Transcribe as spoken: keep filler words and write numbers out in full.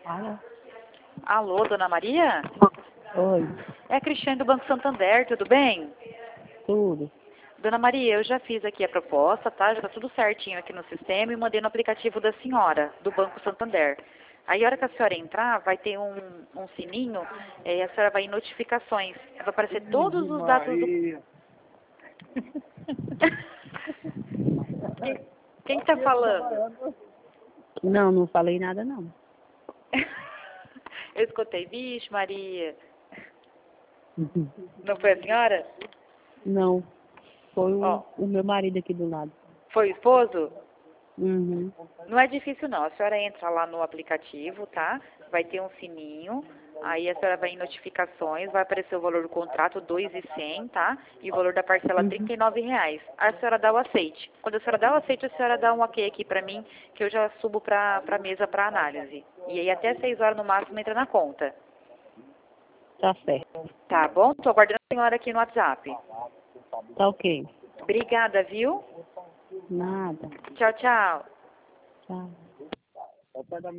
Alô? Alô, dona Maria? Oi, É a Cristiane do Banco Santander, tudo bem? tudo. Dona Maria, eu já fiz aqui a proposta, tá? Já tá tudo certinho aqui no sistema e mandei no aplicativo da senhora, do Banco Santander. Aí, a hora que a senhora entrar, vai ter um, um sininho, e a senhora vai em notificações. Vai aparecer todos os dados do... quem, quem que tá falando? Não, não falei nada, não. Eu escutei, vixe, Maria. Não foi a senhora? Não, foi o, Ó, o meu marido aqui do lado. foi o esposo? Uhum. Não é difícil não, a senhora entra lá no aplicativo, tá? Vai ter um sininho, aí a senhora vai em notificações, vai aparecer o valor do contrato, dois mil e cem, tá? E o valor da parcela, Uhum. trinta e nove reais. Aí a senhora dá o aceite. Quando a senhora dá o aceite, a senhora dá um ok aqui pra mim, que eu já subo pra, pra mesa pra análise. E aí até seis horas no máximo entra na conta. Tá certo. Tá bom? Tô aguardando a senhora aqui no WhatsApp. Tá ok. Obrigada, viu? Nada. Tchau, tchau. Tchau.